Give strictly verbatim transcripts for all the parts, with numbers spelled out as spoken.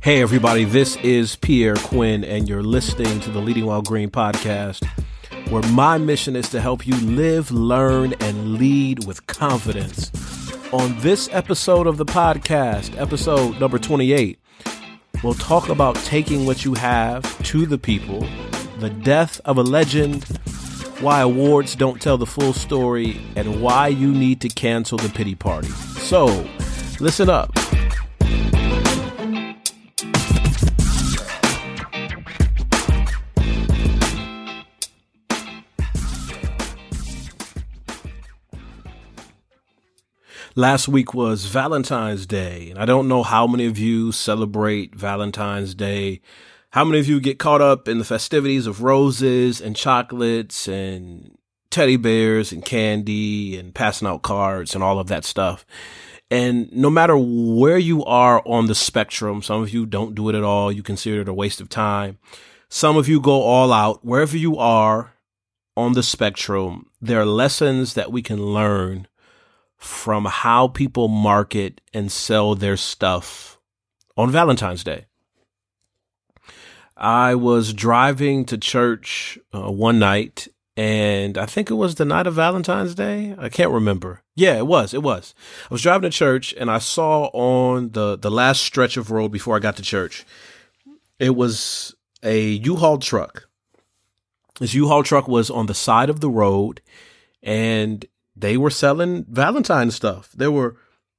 Hey everybody, this is Pierre Quinn and you're listening to the Leading While Green podcast, where my mission is to help you live, learn, and lead with confidence. On this episode of the podcast, episode number twenty-eight, we'll talk about taking what you have to the people, the death of a legend, why awards don't tell the full story, and why you need to cancel the pity party. So, listen up. Last week was Valentine's Day, and I don't know how many of you celebrate Valentine's Day. How many of you get caught up in the festivities of roses and chocolates and teddy bears and candy and passing out cards and all of that stuff? And no matter where you are on the spectrum, some of you don't do it at all. You consider it a waste of time. Some of you go all out. Wherever you are on the spectrum, there are lessons that we can learn from how people market and sell their stuff on Valentine's Day. I was driving to church uh, one night, and I think it was the night of Valentine's Day. I can't remember. Yeah, it was. It was. I was driving to church, and I saw on the, the last stretch of road before I got to church, it was a U-Haul truck. This U-Haul truck was on the side of the road, and they were selling Valentine's stuff. There were,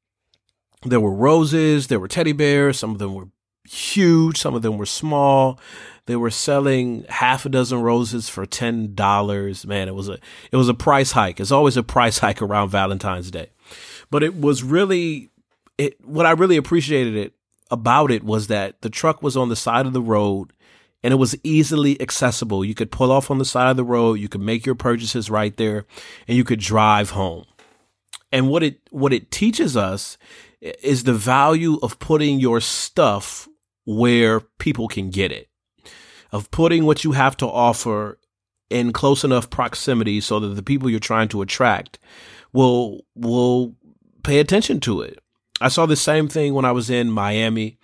there were roses, there were teddy bears. Some of them were huge. Some of them were small. They were selling half a dozen roses for ten dollars. Man, it was a, it was a price hike. It's always a price hike around Valentine's Day, but it was really, it, what I really appreciated it about it was that the truck was on the side of the road and it was easily accessible. You could pull off on the side of the road. You could make your purchases right there and you could drive home. And what it, what it teaches us is the value of putting your stuff where people can get it, of putting what you have to offer in close enough proximity so that the people you're trying to attract will, will pay attention to it. I saw the same thing when I was in Miami,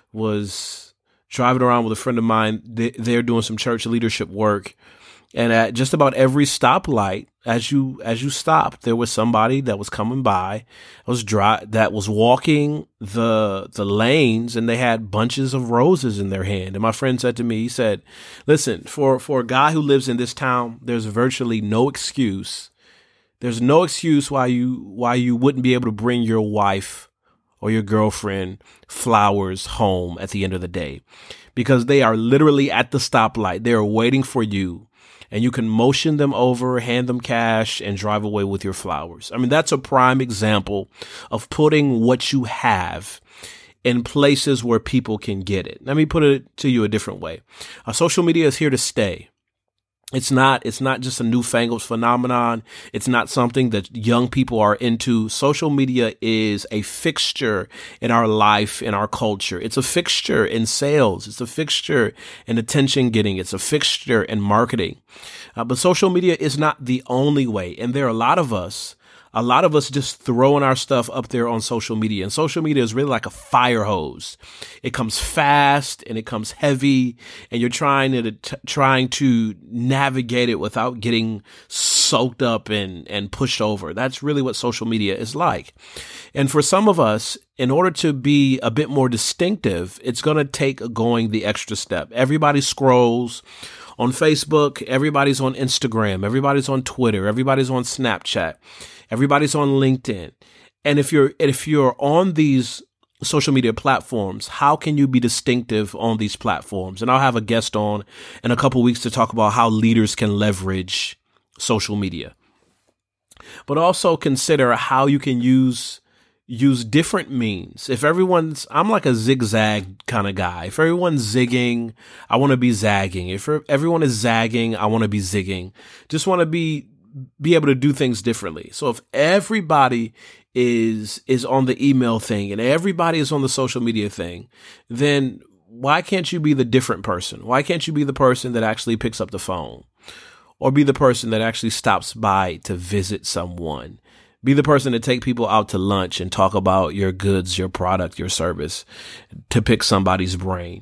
was driving around with a friend of mine. They're doing some church leadership work. And at just about every stoplight, as you as you stopped, there was somebody that was coming by, was dry, that was walking the the lanes, and they had bunches of roses in their hand. And my friend said to me, he said, "Listen, for for a guy who lives in this town, there's virtually no excuse. There's no excuse why you why you wouldn't be able to bring your wife or your girlfriend flowers home at the end of the day, because they are literally at the stoplight. They are waiting for you. And you can motion them over, hand them cash, and drive away with your flowers." I mean, that's a prime example of putting what you have in places where people can get it. Let me put it to you a different way. Uh, social media is here to stay. It's not, it's not just a newfangled phenomenon. It's not something that young people are into. Social media is a fixture in our life, in our culture. It's a fixture in sales. It's a fixture in attention getting. It's a fixture in marketing. Uh, but social media is not the only way. And there are a lot of us A lot of us just throwing our stuff up there on social media, and social media is really like a fire hose. It comes fast and it comes heavy, and you're trying to t- trying to navigate it without getting soaked up and, and pushed over. That's really what social media is like. And for some of us, in order to be a bit more distinctive, it's going to take going the extra step. Everybody scrolls on Facebook. Everybody's on Instagram. Everybody's on Twitter. Everybody's on Snapchat. Everybody's on LinkedIn. And if you're, if you're on these social media platforms, how can you be distinctive on these platforms? And I'll have a guest on in a couple of weeks to talk about how leaders can leverage social media, but also consider how you can use, use different means. If everyone's, I'm like a zigzag kind of guy. If everyone's zigging, I want to be zagging. If everyone is zagging, I want to be zigging. Just want to be, be able to do things differently. So if everybody is, is on the email thing and everybody is on the social media thing, then why can't you be the different person? Why can't you be the person that actually picks up the phone, or be the person that actually stops by to visit someone? Be the person to take people out to lunch and talk about your goods, your product, your service, to pick somebody's brain.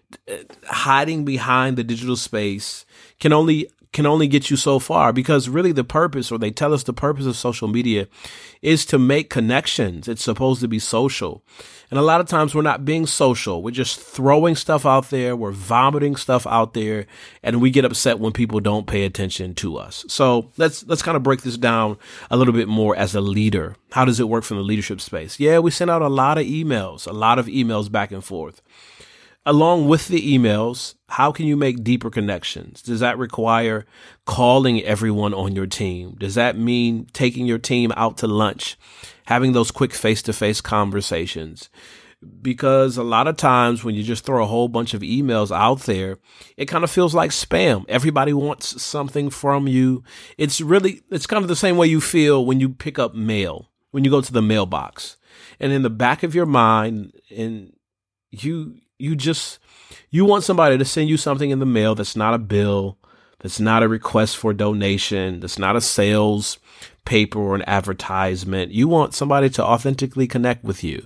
Hiding behind the digital space can only can only get you so far, because really the purpose, or they tell us the purpose of social media, is to make connections. It's supposed to be social. And a lot of times we're not being social. We're just throwing stuff out there. We're vomiting stuff out there, and we get upset when people don't pay attention to us. So let's let's kind of break this down a little bit more as a leader. How does it work from the leadership space? Yeah, we send out a lot of emails, a lot of emails back and forth. Along with the emails, how can you make deeper connections? Does that require calling everyone on your team? Does that mean taking your team out to lunch, having those quick face-to-face conversations? Because a lot of times when you just throw a whole bunch of emails out there, it kind of feels like spam. Everybody wants something from you. It's really, it's kind of the same way you feel when you pick up mail, when you go to the mailbox. And in the back of your mind, and you, You just, you want somebody to send you something in the mail that's not a bill, that's not a request for donation, that's not a sales paper or an advertisement. You want somebody to authentically connect with you.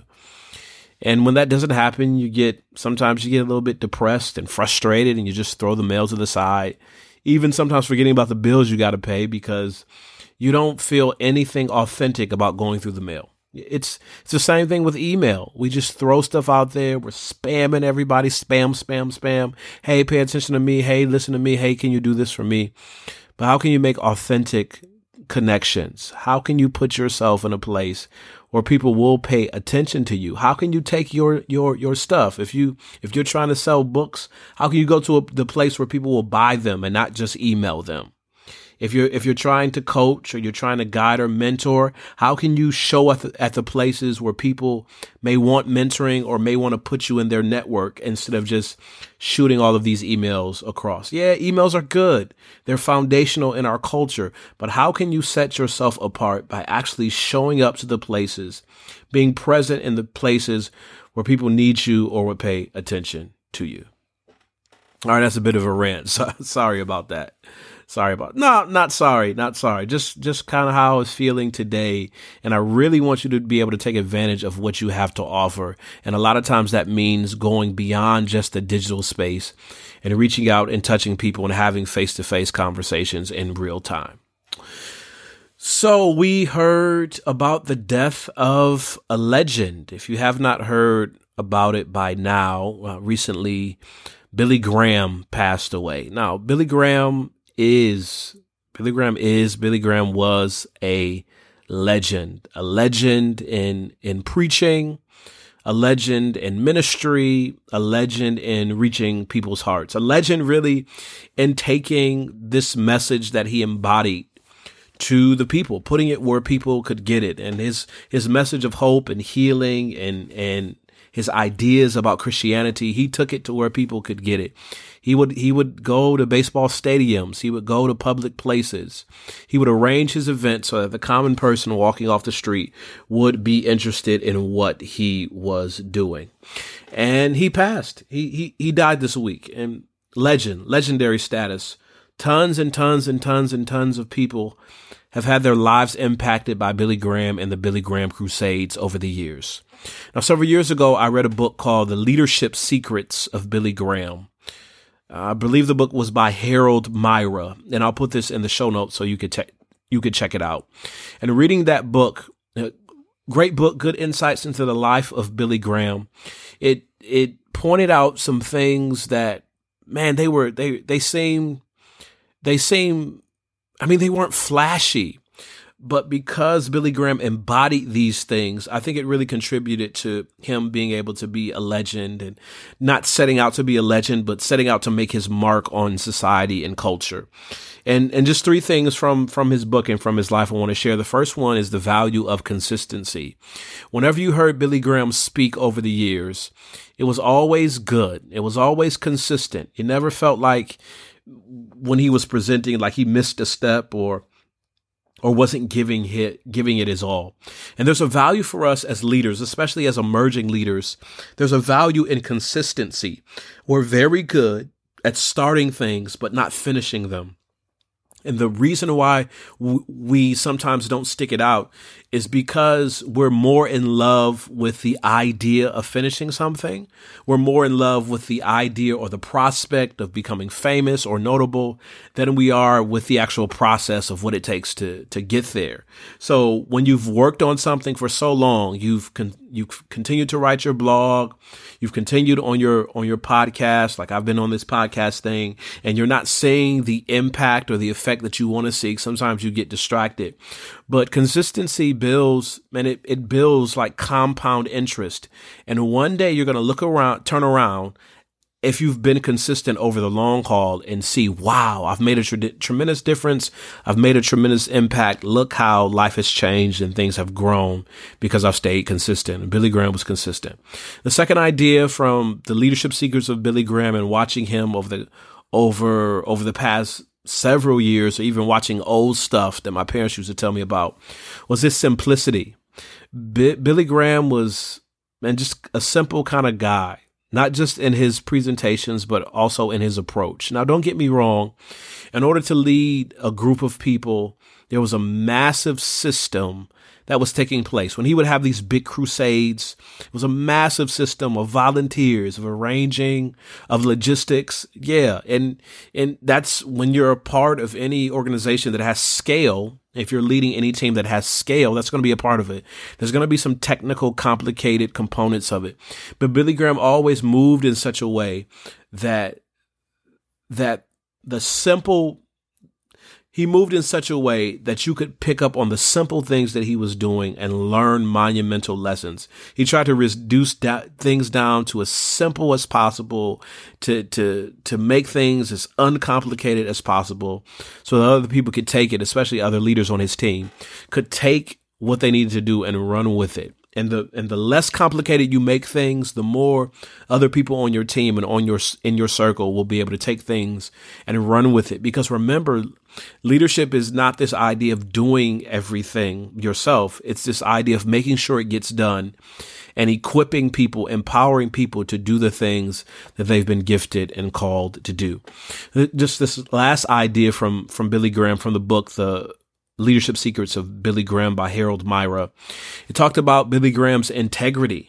And when that doesn't happen, you get, sometimes you get a little bit depressed and frustrated, and you just throw the mail to the side, even sometimes forgetting about the bills you got to pay because you don't feel anything authentic about going through the mail. It's it's the same thing with email. We just throw stuff out there. We're spamming everybody. Spam, spam, spam. Hey, pay attention to me. Hey, listen to me. Hey, can you do this for me? But how can you make authentic connections? How can you put yourself in a place where people will pay attention to you? How can you take your your your stuff? If you if you're trying to sell books, how can you go to a, the place where people will buy them and not just email them? If you're if you're trying to coach, or you're trying to guide or mentor, how can you show up at the places where people may want mentoring or may want to put you in their network instead of just shooting all of these emails across? Yeah, emails are good. They're foundational in our culture. But how can you set yourself apart by actually showing up to the places, being present in the places where people need you or would pay attention to you? All right, that's a bit of a rant. So, sorry about that. Sorry about, no, not sorry, not sorry. Just, just kind of how I was feeling today. And I really want you to be able to take advantage of what you have to offer. And a lot of times that means going beyond just the digital space and reaching out and touching people and having face-to-face conversations in real time. So we heard about the death of a legend. If you have not heard about it by now, uh, recently, Billy Graham passed away. Now, Billy Graham is, Billy Graham is, Billy Graham was a legend, a legend in, in preaching, a legend in ministry, a legend in reaching people's hearts, a legend really in taking this message that he embodied to the people, putting it where people could get it. And his, his message of hope and healing and, and his ideas about Christianity, he took it to where people could get it. He would, he would go to baseball stadiums. He would go to public places. He would arrange his events so that the common person walking off the street would be interested in what he was doing. And he passed. He, he, he died this week. And legend, legendary status. Tons and tons and tons and tons of people have had their lives impacted by Billy Graham and the Billy Graham Crusades over the years. Now, several years ago, I read a book called The Leadership Secrets of Billy Graham. Uh, I believe the book was by Harold Myra, and I'll put this in the show notes so you could check you could check it out. And reading that book, uh, great book, good insights into the life of Billy Graham. It it pointed out some things that, man, they were they they seem they seem I mean, they weren't flashy. But because Billy Graham embodied these things, I think it really contributed to him being able to be a legend, and not setting out to be a legend, but setting out to make his mark on society and culture. And and just three things from, from his book and from his life I want to share. The first one is the value of consistency. Whenever you heard Billy Graham speak over the years, it was always good. It was always consistent. It never felt like when he was presenting, like he missed a step or or wasn't giving it, giving it his all. And there's a value for us as leaders, especially as emerging leaders. There's a value in consistency. We're very good at starting things, but not finishing them. And the reason why w- we sometimes don't stick it out is because we're more in love with the idea of finishing something. We're more in love with the idea or the prospect of becoming famous or notable than we are with the actual process of what it takes to, to get there. So when you've worked on something for so long, you've con- you've continued to write your blog, you've continued on your on your podcast, like I've been on this podcast thing, and you're not seeing the impact or the effect that you want to see. Sometimes you get distracted, but consistency builds, and it, it builds like compound interest. And one day you're going to look around, turn around, if you've been consistent over the long haul, and see, wow, I've made a tre- tremendous difference. I've made a tremendous impact. Look how life has changed and things have grown because I've stayed consistent. And Billy Graham was consistent. The second idea from the leadership secrets of Billy Graham, and watching him over the over over the past several years, or even watching old stuff that my parents used to tell me about, was this simplicity. B- Billy Graham was, man, just a simple kind of guy. Not just in his presentations, but also in his approach. Now, don't get me wrong. In order to lead a group of people, there was a massive system that was taking place. When he would have these big crusades, it was a massive system of volunteers, of arranging, of logistics. Yeah. And, and that's when you're a part of any organization that has scale. If you're leading any team that has scale, that's going to be a part of it. There's going to be some technical, complicated components of it. But Billy Graham always moved in such a way that, that the simple, he moved in such a way that you could pick up on the simple things that he was doing and learn monumental lessons. He tried to reduce da- things down to as simple as possible, to, to, to make things as uncomplicated as possible so that other people could take it, especially other leaders on his team, could take what they needed to do and run with it. And the and the less complicated you make things, the more other people on your team and on your in your circle will be able to take things and run with it. Because remember, leadership is not this idea of doing everything yourself. It's this idea of making sure it gets done and equipping people, empowering people to do the things that they've been gifted and called to do. Just this last idea from from Billy Graham, from the book, The Leadership Secrets of Billy Graham by Harold Myra. It talked about Billy Graham's integrity,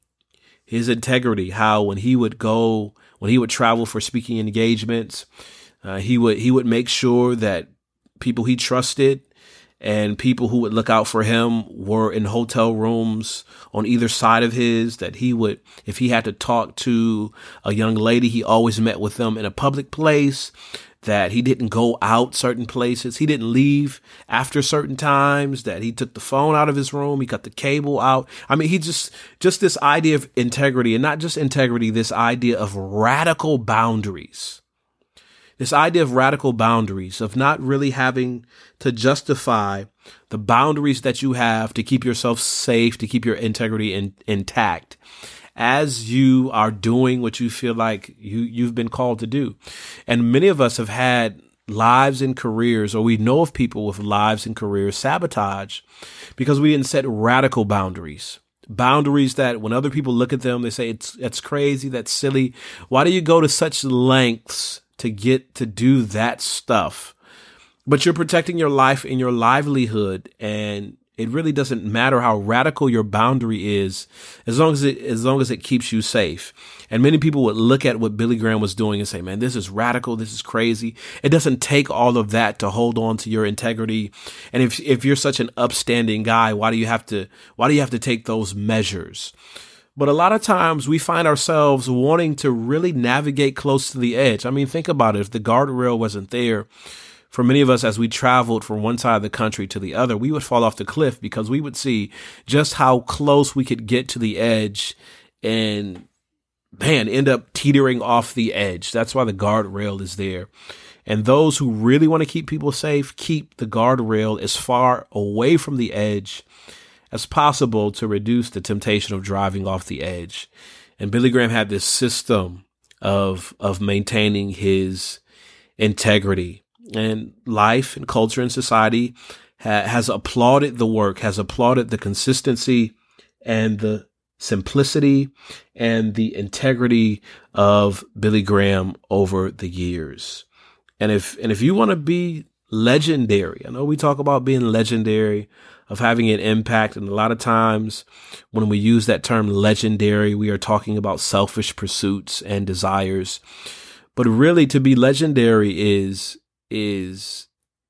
his integrity, how when he would go, when he would travel for speaking engagements, uh, he would, he would make sure that people he trusted and people who would look out for him were in hotel rooms on either side of his, that he would, if he had to talk to a young lady, he always met with them in a public place, that he didn't go out certain places. He didn't leave after certain times, that he took the phone out of his room. He cut the cable out. I mean, he just, just this idea of integrity, and not just integrity, this idea of radical boundaries, this idea of radical boundaries, of not really having to justify the boundaries that you have to keep yourself safe, to keep your integrity in, intact, as you are doing what you feel like you, you've been called to do. And many of us have had lives and careers, or we know of people with lives and careers sabotaged because we didn't set radical boundaries. Boundaries that when other people look at them, they say, it's, that's crazy, that's silly. Why do you go to such lengths to get to do that stuff? But you're protecting your life and your livelihood, and it really doesn't matter how radical your boundary is, as long as it, as long as it keeps you safe. And many people would look at what Billy Graham was doing and say, man, this is radical. This is crazy. It doesn't take all of that to hold on to your integrity. And if, if you're such an upstanding guy, why do you have to, why do you have to take those measures? But a lot of times we find ourselves wanting to really navigate close to the edge. I mean, think about it. If the guardrail wasn't there, for many of us, as we traveled from one side of the country to the other, we would fall off the cliff because we would see just how close we could get to the edge and, man, end up teetering off the edge. That's why the guardrail is there. And those who really want to keep people safe, keep the guardrail as far away from the edge as possible to reduce the temptation of driving off the edge. And Billy Graham had this system of, of maintaining his integrity. And life and culture and society ha- has applauded the work, has applauded the consistency and the simplicity and the integrity of Billy Graham over the years. And if and if you want to be legendary. I know we talk about being legendary, of having an impact. And a lot of times when we use that term legendary, we are talking about selfish pursuits and desires. But really, to be legendary is, is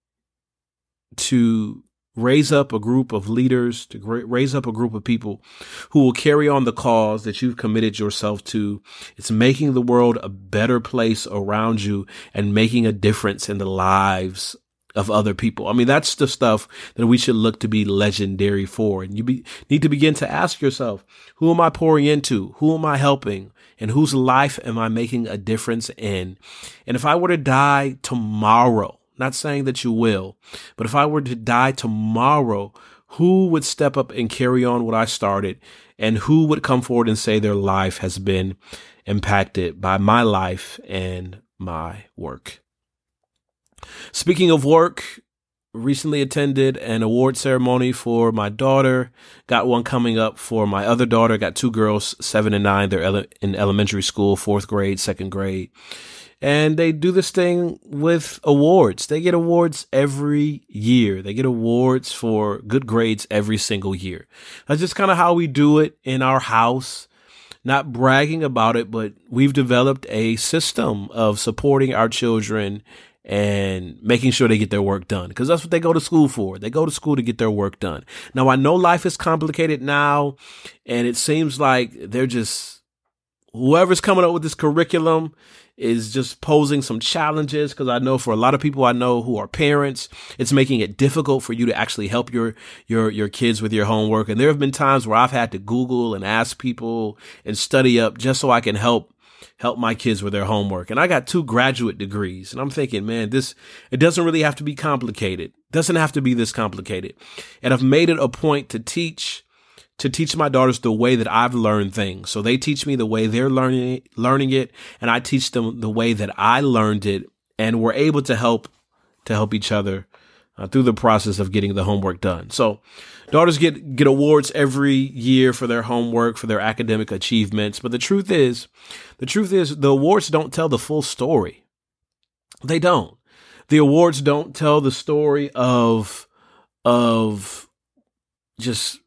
to raise up a group of leaders, to raise up a group of people who will carry on the cause that you've committed yourself to. It's making the world a better place around you and making a difference in the lives of other people. I mean, that's the stuff that we should look to be legendary for. And you be, need to begin to ask yourself, who am I pouring into? Who am I helping? And whose life am I making a difference in? And if I were to die tomorrow, not saying that you will, but if I were to die tomorrow, who would step up and carry on what I started? And who would come forward and say their life has been impacted by my life and my work? Speaking of work, recently attended an award ceremony for my daughter. Got one coming up for my other daughter. Got two girls, seven and nine. They're ele- in elementary school, fourth grade, second grade. And they do this thing with awards. They get awards every year. They get awards for good grades every single year. That's just kind of how we do it in our house. Not bragging about it, but we've developed a system of supporting our children and making sure they get their work done, because that's what they go to school for. They go to school to get their work done. Now, I know life is complicated now, and it seems like they're just, whoever's coming up with this curriculum is just posing some challenges, because I know for a lot of people I know who are parents, it's making it difficult for you to actually help your your your kids with your homework. And there have been times where I've had to Google and ask people and study up just so I can help help my kids with their homework. And I got two graduate degrees, and I'm thinking, man, this, it doesn't really have to be complicated. It doesn't have to be this complicated. And I've made it a point to teach to teach my daughters the way that I've learned things. So they teach me the way they're learning it, learning it, and I teach them the way that I learned it, and we're able to help to help each other uh, through the process of getting the homework done. So daughters get get awards every year for their homework, for their academic achievements. But the truth is, the truth is the awards don't tell the full story. They don't. The awards don't tell the story of of just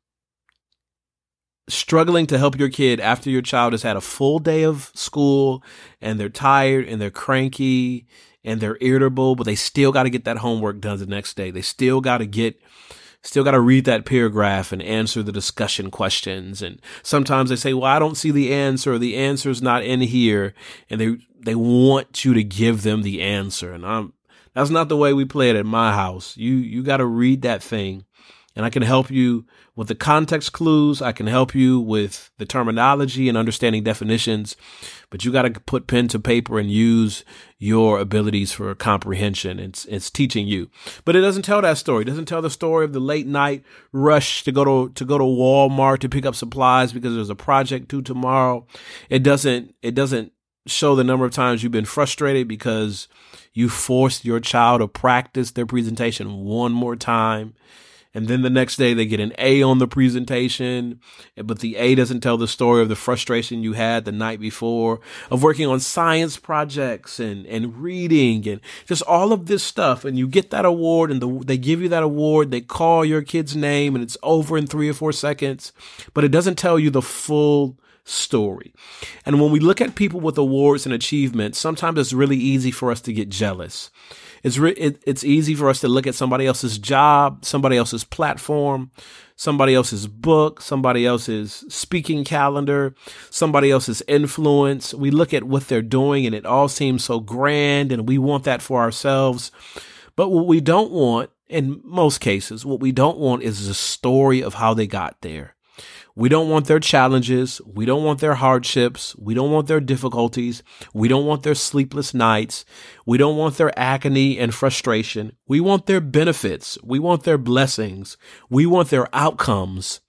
struggling to help your kid after your child has had a full day of school and they're tired and they're cranky and they're irritable, but they still got to get that homework done the next day. They still got to get, still got to read that paragraph and answer the discussion questions. And sometimes they say, well, I don't see the answer, or the answer's not in here. And they, they want you to give them the answer. And I'm, that's not the way we play it at my house. You, you got to read that thing. And I can help you with the context clues. I can help you with the terminology and understanding definitions, but you got to put pen to paper and use your abilities for comprehension. It's, it's teaching you, but it doesn't tell that story. It doesn't tell the story of the late night rush to go to, to go to Walmart to pick up supplies because there's a project due tomorrow. It doesn't, it doesn't show the number of times you've been frustrated because you forced your child to practice their presentation one more time. And then the next day they get an A on the presentation, but the A doesn't tell the story of the frustration you had the night before, of working on science projects and, and reading and just all of this stuff. And you get that award, and the, they give you that award. They call your kid's name and it's over in three or four seconds, but it doesn't tell you the full story. And when we look at people with awards and achievements, sometimes it's really easy for us to get jealous. It's re- it, it's easy for us to look at somebody else's job, somebody else's platform, somebody else's book, somebody else's speaking calendar, somebody else's influence. We look at what they're doing and it all seems so grand, and we want that for ourselves. But what we don't want, in most cases, what we don't want is the story of how they got there. We don't want their challenges. We don't want their hardships. We don't want their difficulties. We don't want their sleepless nights. We don't want their agony and frustration. We want their benefits. We want their blessings. We want their outcomes,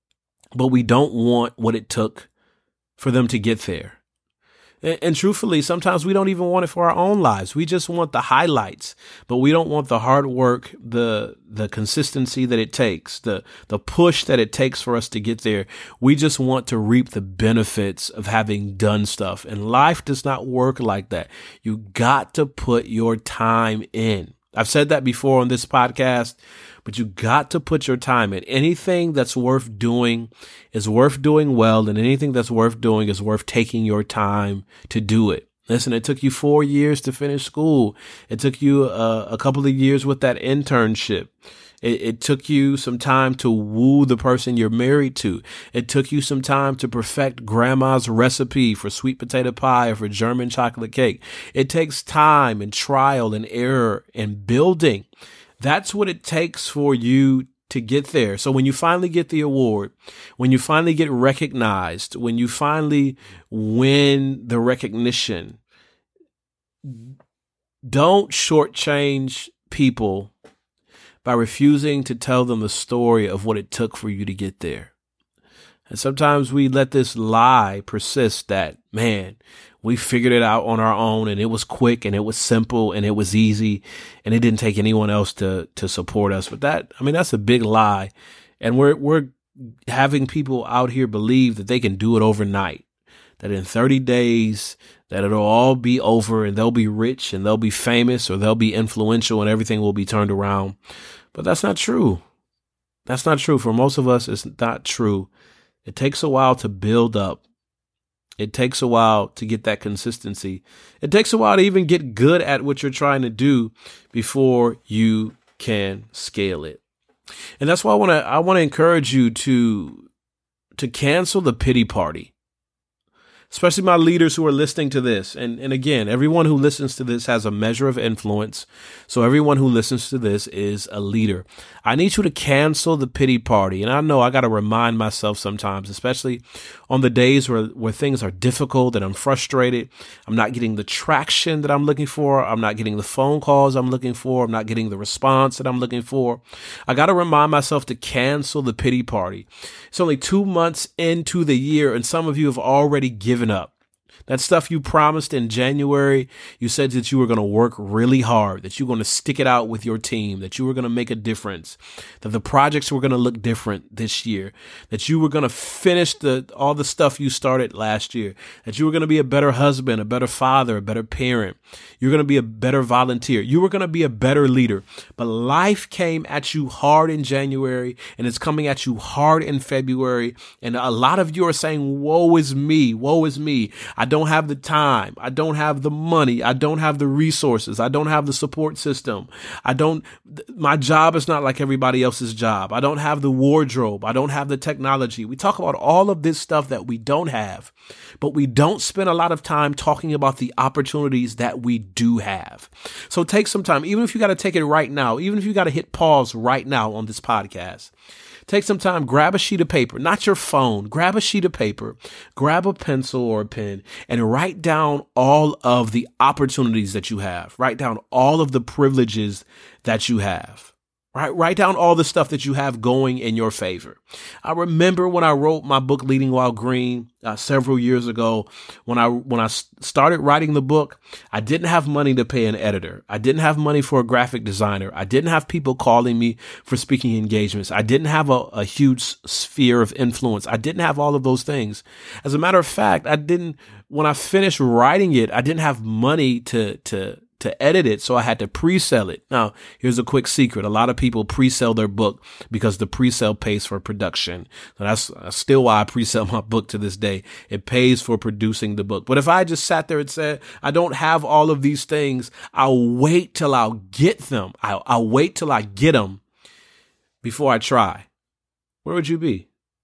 but we don't want what it took for them to get there. And, and truthfully, sometimes we don't even want it for our own lives. We just want the highlights, but we don't want the hard work, the the consistency that it takes, the the push that it takes for us to get there. We just want to reap the benefits of having done stuff. And life does not work like that. You got to put your time in. I've said that before on this podcast, but you got to put your time in. Anything that's worth doing is worth doing well, and anything that's worth doing is worth taking your time to do it. Listen, it took you four years to finish school. It took you a, a couple of years with that internship. It, it took you some time to woo the person you're married to. It took you some time to perfect grandma's recipe for sweet potato pie or for German chocolate cake. It takes time and trial and error and building. That's what it takes for you to get there. So when you finally get the award, when you finally get recognized, when you finally win the recognition, don't shortchange people by refusing to tell them the story of what it took for you to get there. And sometimes we let this lie persist that, man, we figured it out on our own and it was quick and it was simple and it was easy and it didn't take anyone else to to support us. But that, I mean, that's a big lie. And we're we're having people out here believe that they can do it overnight, that in thirty days, that it'll all be over and they'll be rich and they'll be famous or they'll be influential and everything will be turned around. But that's not true. That's not true. For most of us, it's not true. It takes a while to build up. It takes a while to get that consistency. It takes a while to even get good at what you're trying to do before you can scale it. And that's why I want to I want to encourage you to to cancel the pity party. Especially my leaders who are listening to this. And, and again, everyone who listens to this has a measure of influence. So everyone who listens to this is a leader. I need you to cancel the pity party. And I know I got to remind myself sometimes, especially on the days where, where things are difficult and I'm frustrated. I'm not getting the traction that I'm looking for. I'm not getting the phone calls I'm looking for. I'm not getting the response that I'm looking for. I got to remind myself to cancel the pity party. It's only two months into the year and some of you have already given up. That stuff you promised in January, you said that you were going to work really hard, that you were going to stick it out with your team, that you were going to make a difference, that the projects were going to look different this year, that you were going to finish the all the stuff you started last year, that you were going to be a better husband, a better father, a better parent. You're going to be a better volunteer. You were going to be a better leader. But life came at you hard in January and it's coming at you hard in February. And a lot of you are saying, woe is me, woe is me. I don't have the time. I don't have the money. I don't have the resources. I don't have the support system. I don't, my job is not like everybody else's job. I don't have the wardrobe. I don't have the technology. We talk about all of this stuff that we don't have, but we don't spend a lot of time talking about the opportunities that we do have. So take some time, even if you got to take it right now, even if you got to hit pause right now on this podcast. Take some time, grab a sheet of paper, not your phone, grab a sheet of paper, grab a pencil or a pen and write down all of the opportunities that you have. Write down all of the privileges that you have. Right? Write down all the stuff that you have going in your favor. I remember when I wrote my book, Leading While Green, uh, several years ago, when I, when I started writing the book, I didn't have money to pay an editor. I didn't have money for a graphic designer. I didn't have people calling me for speaking engagements. I didn't have a, a huge sphere of influence. I didn't have all of those things. As a matter of fact, I didn't, when I finished writing it, I didn't have money to, to, to edit it. So I had to pre-sell it. Now, here's a quick secret. A lot of people pre-sell their book because the pre-sale pays for production. So that's still why I pre-sell my book to this day. It pays for producing the book. But if I just sat there and said, I don't have all of these things, I'll wait till I'll get them. I'll, I'll wait till I get them before I try. Where would you be?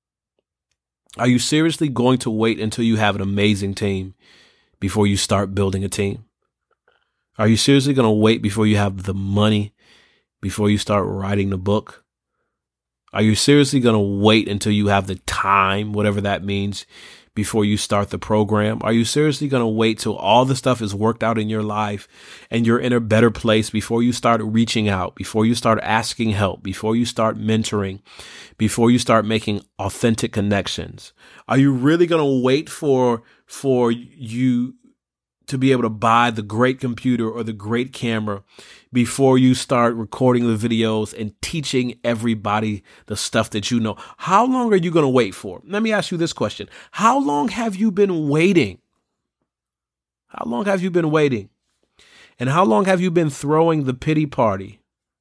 Are you seriously going to wait until you have an amazing team before you start building a team? Are you seriously going to wait before you have the money, before you start writing the book? Are you seriously going to wait until you have the time, whatever that means, before you start the program? Are you seriously going to wait till all the stuff is worked out in your life and you're in a better place before you start reaching out, before you start asking help, before you start mentoring, before you start making authentic connections? Are you really going to wait for, for you to be able to buy the great computer or the great camera before you start recording the videos and teaching everybody the stuff that you know? How long are you going to wait for? Let me ask you this question. How long have you been waiting? How long have you been waiting? And how long have you been throwing the pity party?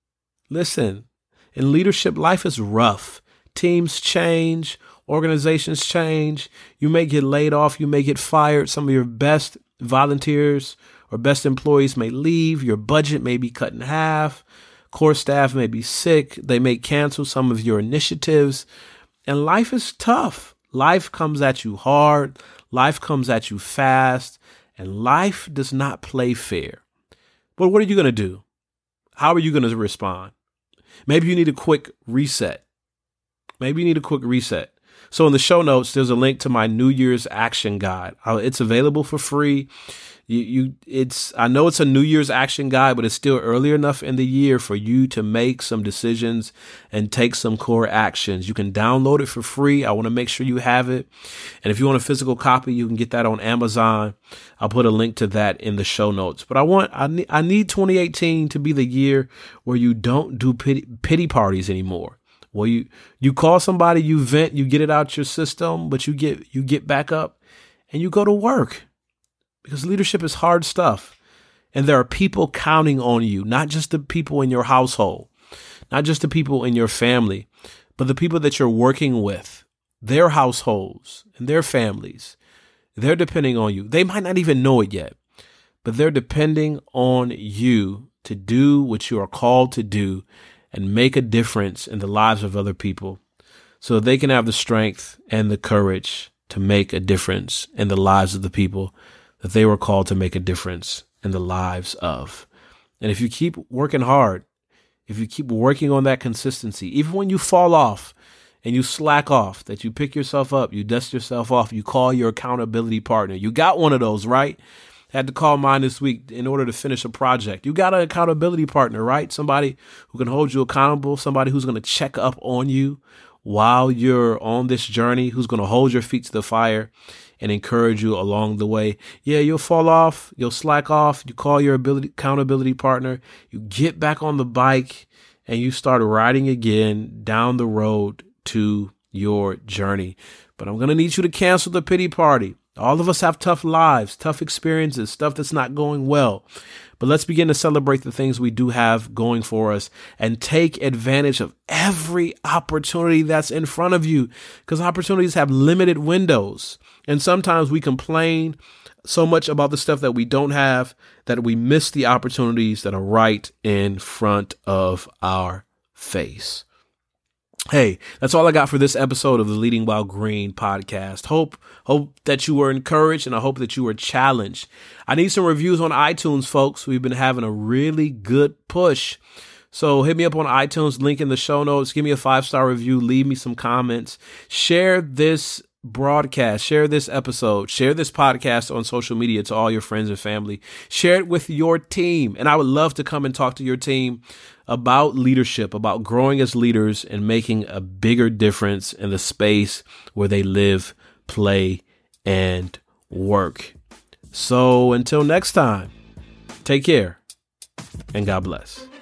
Listen, in leadership, life is rough. Teams change, organizations change. You may get laid off. You may get fired. Some of your best volunteers or best employees may leave. Your budget may be cut in half. Core staff may be sick. They may cancel some of your initiatives. And life is tough. Life comes at you hard. Life comes at you fast. And life does not play fair. But what are you going to do? How are you going to respond? Maybe you need a quick reset. Maybe you need a quick reset. So in the show notes, there's a link to my New Year's action guide. It's available for free. You, you, it's, I know it's a New Year's action guide, but it's still early enough in the year for you to make some decisions and take some core actions. You can download it for free. I want to make sure you have it. And if you want a physical copy, you can get that on Amazon. I'll put a link to that in the show notes. But I want, I need, I need twenty eighteen to be the year where you don't do pity, pity parties anymore. Well, you, you call somebody, you vent, you get it out your system, but you get, you get back up and you go to work. Because leadership is hard stuff. And there are people counting on you, not just the people in your household, not just the people in your family, but the people that you're working with, their households and their families. They're depending on you. They might not even know it yet, but they're depending on you to do what you are called to do and make a difference in the lives of other people so that they can have the strength and the courage to make a difference in the lives of the people that they were called to make a difference in the lives of. And if you keep working hard, if you keep working on that consistency, even when you fall off and you slack off, that you pick yourself up, you dust yourself off, you call your accountability partner. You got one of those, right? Had to call mine this week in order to finish a project. You got an accountability partner, right? Somebody who can hold you accountable, somebody who's going to check up on you while you're on this journey, who's going to hold your feet to the fire and encourage you along the way. Yeah, you'll fall off, you'll slack off, you call your ability, accountability partner, you get back on the bike and you start riding again down the road to your journey. But I'm going to need you to cancel the pity party. All of us have tough lives, tough experiences, stuff that's not going well. But let's begin to celebrate the things we do have going for us and take advantage of every opportunity that's in front of you, because opportunities have limited windows. And sometimes we complain so much about the stuff that we don't have that we miss the opportunities that are right in front of our face. Hey, that's all I got for this episode of the Leading While Green podcast. Hope, hope that you were encouraged, and I hope that you were challenged. I need some reviews on iTunes, folks. We've been having a really good push. So hit me up on iTunes, link in the show notes. Give me a five-star review. Leave me some comments. Share this broadcast, share this episode, share this podcast on social media to all your friends and family. Share it with your team. And I would love to come and talk to your team about leadership, about growing as leaders and making a bigger difference in the space where they live, play, and work. So until next time, take care and God bless.